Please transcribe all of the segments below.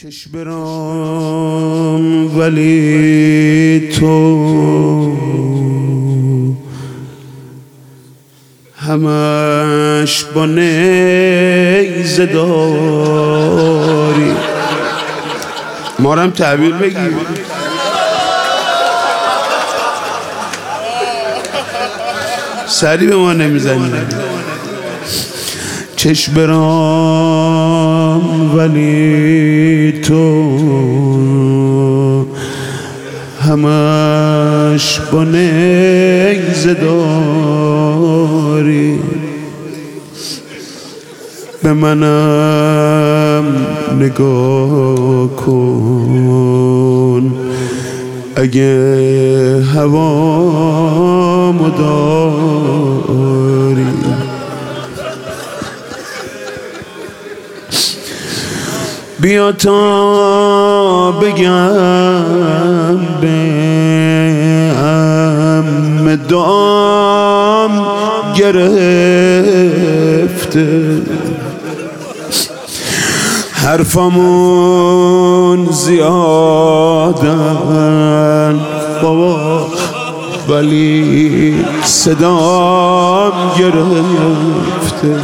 چشم برام ولی تو همش با نیزه داری. ما رو هم تعبیر بگیر. سری به ما نمیزنی. چشم برام ولی تو همش با نیزه داری. به منم نگاه کن اگه هوامو داری. بیا تا بگم به دام گرفته، حرفامون زیادن بابا ولی صدام گرفته.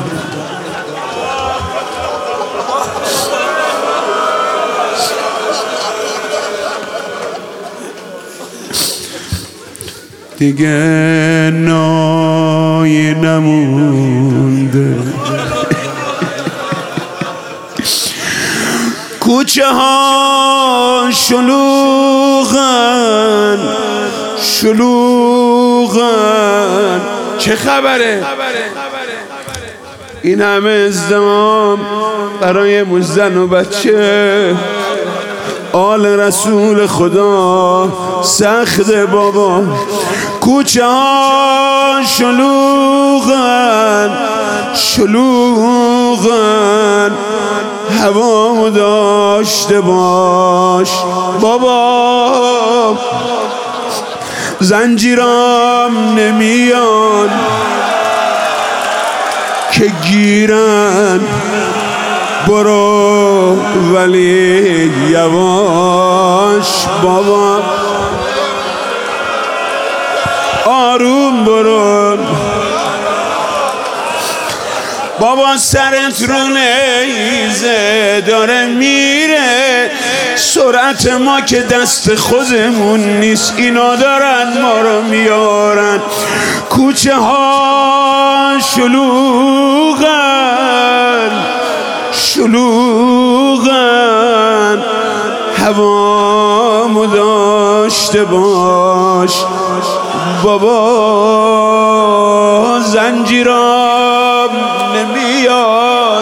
دیگه نای نمونده، کوچه ها شلوغن شلوغن. چه خبره؟ این همه ازدحام برای زن و بچه، آل رسول خدا سخت بابا. کوچه ها شلوغن شلوغن، هوا داشته باش بابا. زنجیرام نمیان که گیرن، برو ولی یواش بابا، آروم برو بابا. سرت رو نیزه داره میره، سرعت ما که دست خودمون نیست، اینا دارن ما رو میارن. کوچه ها شلوغن شلوغن، هوامو داشته باش بابا. زنجیرام نمیان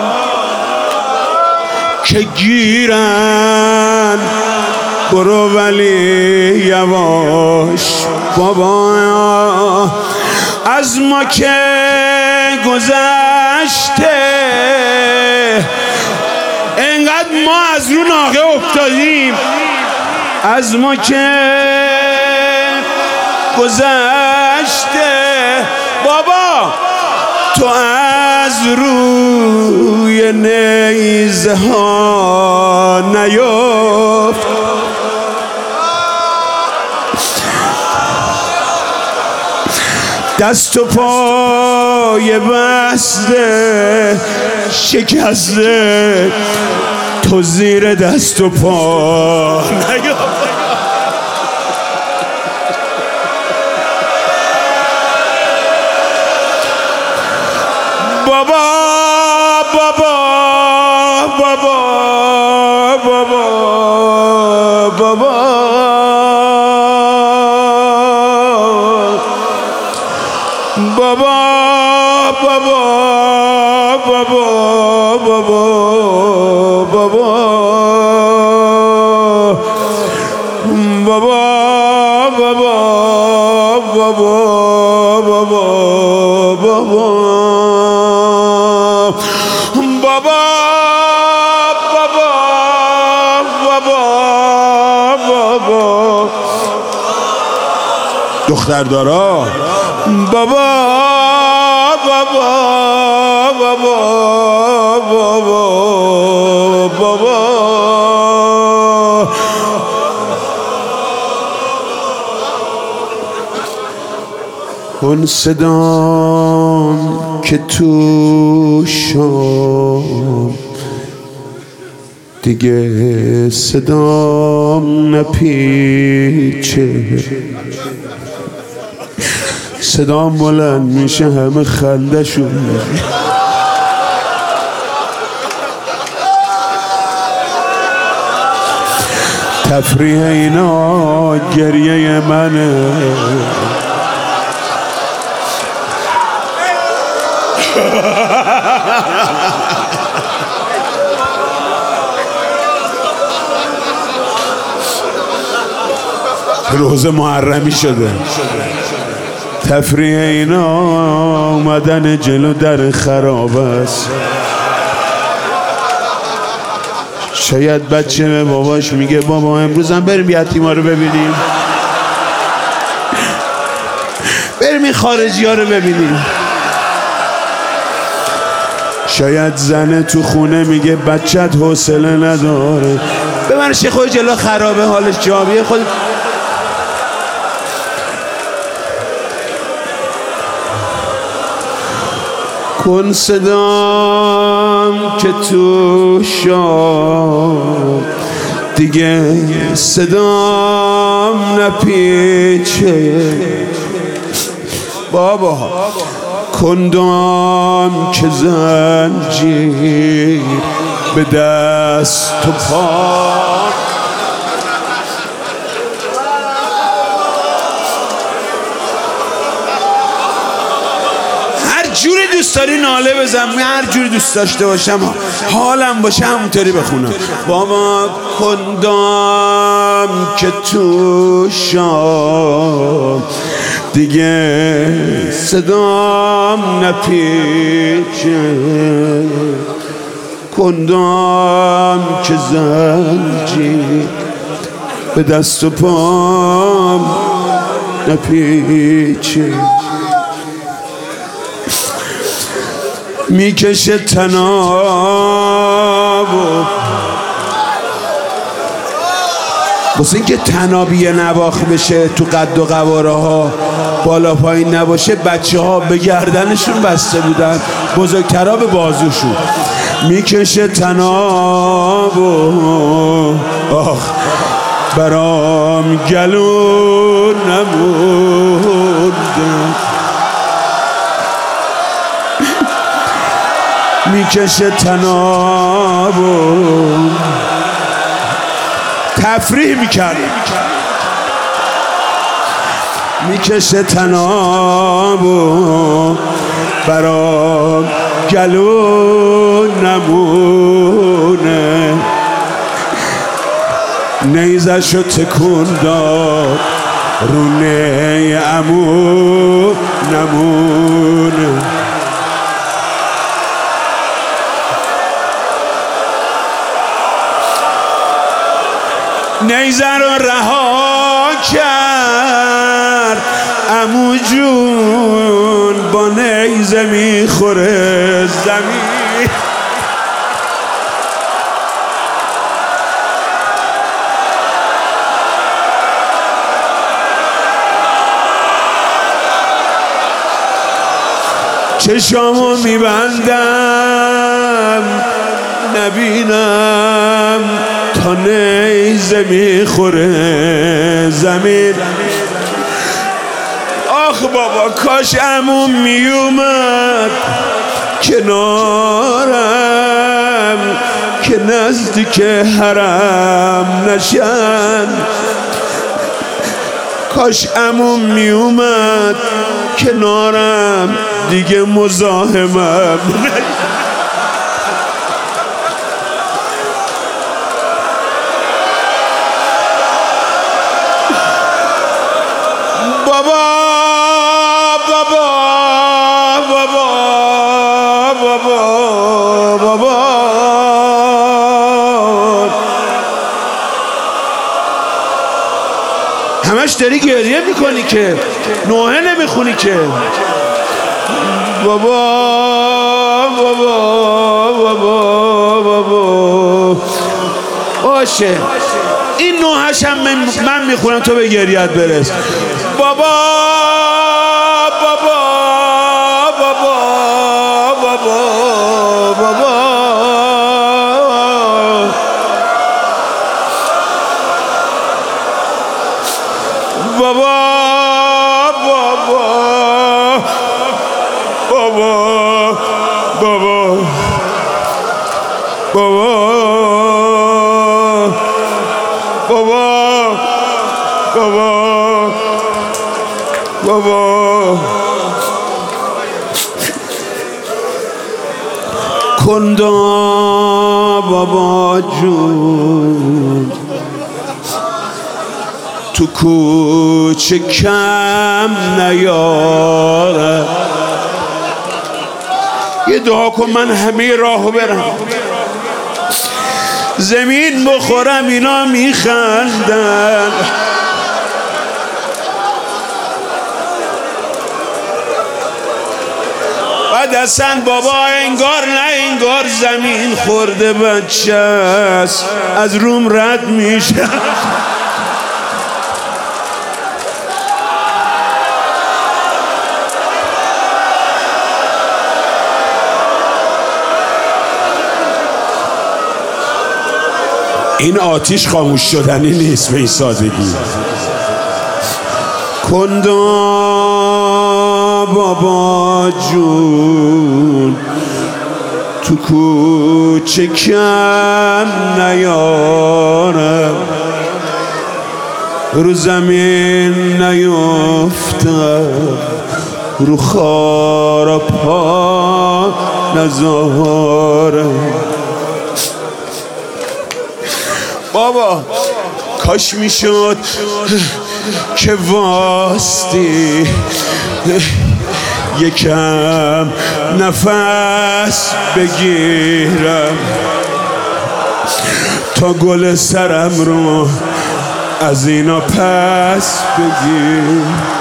که گیرن، برو ولی یواش بابا. از ما که گذشته، انقدر ما از رو ناقه افتادیم. از ما که گذشته بابا، تو از روی نیزه ها نیفت. دست و پای بسته شکسته، تو زیر دست و پا نیفت. بابا بابا بابا بابا بابا بابا بابا بابا بابا بابا بابا بابا بابا بابا دختردارا بابا بابا بابا بابا بابا کن صدام که تو شام دیگه صدام نپیچه، صدام بلند میشه همه خندشون تفریح اینا گریه منه. روز محرمی شده، تفریح اینا اومدن جلو در خراب است. شاید بچه به باباش میگه بابا امروز هم بریم یتیما رو ببینیم، بریم این خارجی ها رو ببینیم. شاید زنه تو خونه میگه بچت حوصله نداره، ببرش یه خود جلو خرابه حالش جابیه خود. کن صدام که تو شام دیگه صدام نپیچه، بابا کندام که زنجیر به دست و پا. جوری دوست داری ناله بزن، هر جوری دوست داشته باشم حالم باشه همونطوری بخونم. بابا کندام که تو شام دیگه صدام نپیچه، کندام که زنجیر به دست و پام نپیچه. میکشه تنابو واسه اینکه تنابی نواخ بشه تو قد و قواره ها بالا پایین نباشه. بچه ها به گردنشون بسته بودن، بزرگترها به بازوشون. میکشه تنابو آخ برام گلو نمونده، میکشه تنابو تفریح میکردیم. میکشه تنابو برام گلو نمونه، نیزشو تکون داد رونه عمو نمونه. نیزه رو رها کرد عمو جون، با نیزه میخوره زمین. چشامو میبندم نبینم تا نیزه میخوره زمین. آخ بابا کاش عموم میومد کنارم که نزدیک حرم نشن. کاش عموم میومد کنارم دیگه مزاحمم همش داری گریه میکنی که نوحه نمیخونی که. بابا بابا بابا بابا باشه این نوحش هم من میخونم تو به گریت برس. بابا بابا بابا بابا بابا بابا بابا بابا بابا بابا کندا بابا جون تو کوچه کم نیاره یه دعا کن من همه راهو برم زمین بخورم اینا میخندن بعد اصلا بابا انگار نه انگار زمین خورده بچه است از روم رد میشه این آتیش خاموش شدنی نیست به این سادگی کندا بابا جون تو کوچه کم نیاره رو زمین نیفته رو خارا پا نزاره بابا کاش میشد که واستی یکم نفس بگیرم تا گل سرم رو از اینا پس بگیر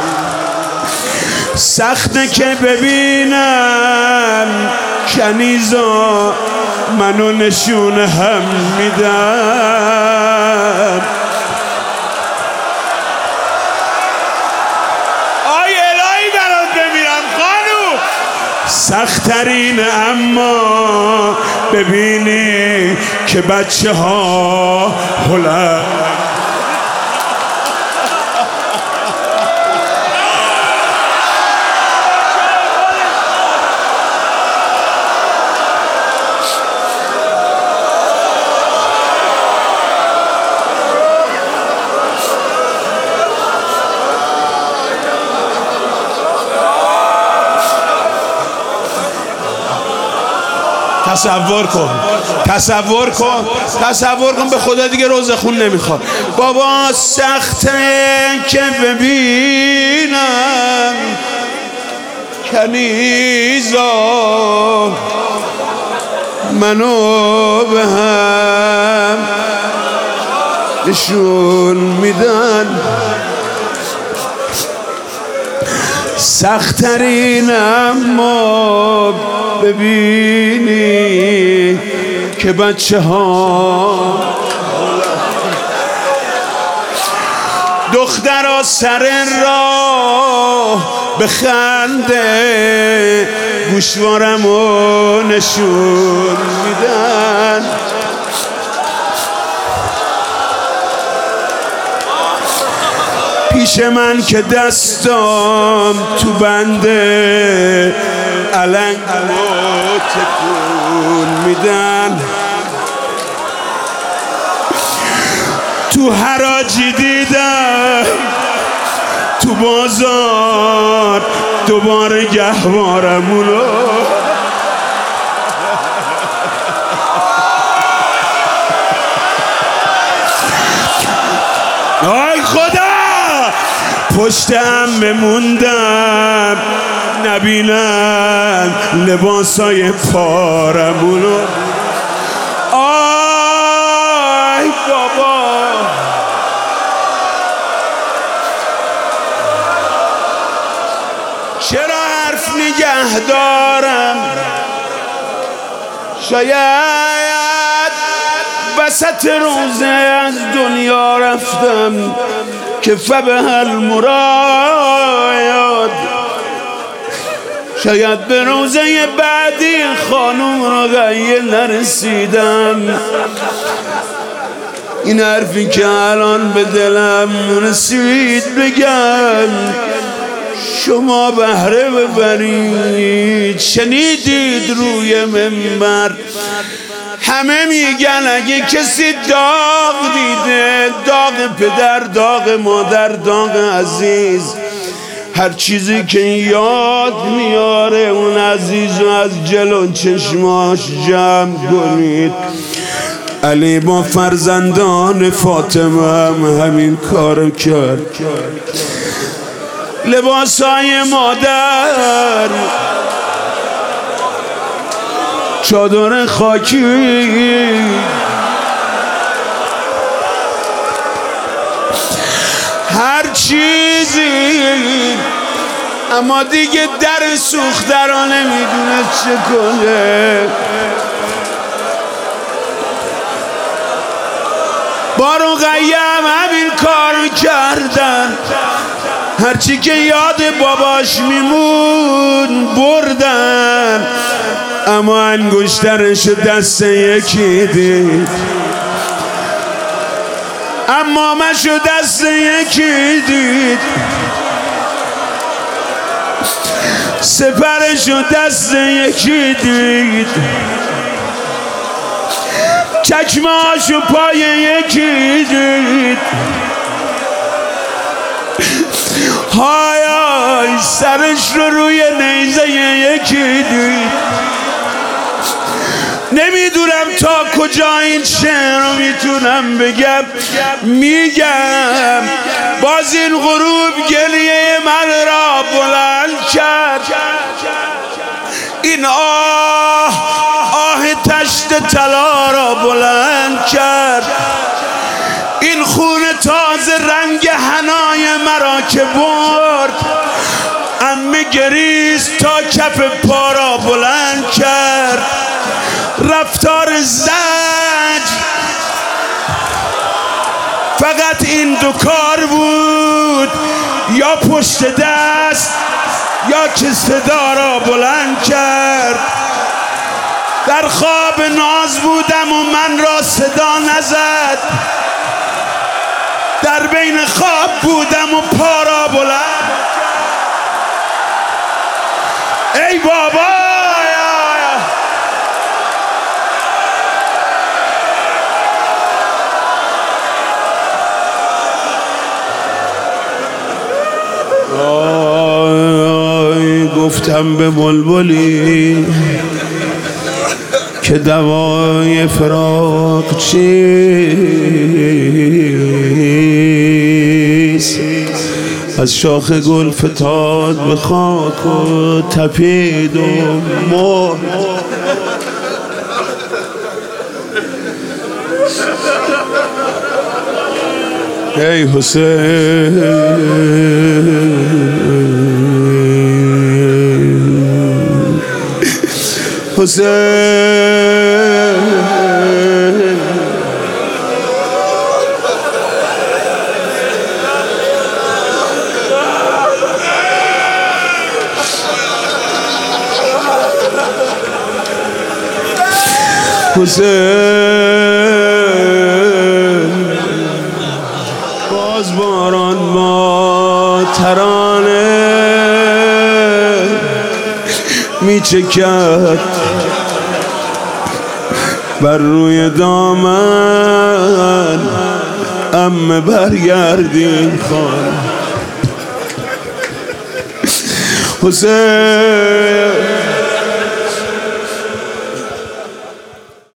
سخته که ببینم کنیزا منو نشون هم میدم آی الهی برات بمیرم خانو سخت‌ترین اما ببینی که بچه ها هلند تصور کن به خدا دیگه روزه خون نمیخواد بابا سخته که ببینم کنیزا منو به هم نشون میدن سخت‌ترین اما ببینی که بچه ها دخترها سر راه به خنده گوشوارمو نشون میدن پیش من که دستام تو بنده علنگ رو تکون میدن تو حراجی دیدم تو بازار دوباره گهوارمونو آی خدا پشتم بموندم نبینم لباسای پارمونو آی بابا چرا حرف نگه دارم شاید وسط روزه از دنیا رفتم که فبه المراد شاید به روزه بعدی خانم رو غیه نرسیدم این حرفی که الان به دلم رسید بگم شما بهره ببرید. شنیدید روی منبر همه میگن اگه کسی داغ دیده، داغ پدر، داغ مادر، داغ عزیز، هر چیزی که یاد میاره اون عزیز و از جلو چشماش جمع کنید. علی با فرزندان فاطمه هم همین کار کرد. لباسای مادر، چادر خاکی، هر چیزی، اما دیگه در سوخته را نمیدونه چه کنه. با رقیه همین کار کردن، هرچی که یاد باباش میمون بردن، اما انگشترش دست یکی دید، اما مشو دست یکی دید، سپرشو دست یکی دید، چکمهاشو پای یکی دید، های های سرش رو روی نیزه یکی دید. نمیدونم تا کجا این شعر رو میتونم بگم. میگم باز این غروب گریه من را بلند کرد، این آه تشت طلا را بلند کرد، این خون تازه رنگ حنای مرا که برد، عمه گریست تا کف پا را بلند کرد. رفتار زج فقط این دو کار بود، یا پشت دست یا که صدا را بلند کرد. در خواب ناز بودم و من را صدا نزد، در بین خواب بودم و پا را بلند. ای بابا گفتم به بلبلی که دوای فراق چیست، از شاخ گل فتاد به خاک و تپید و مرد. ای حسین باز باران با ترانه میچکد بر روی دامن، عمه برگردین خانه. حسین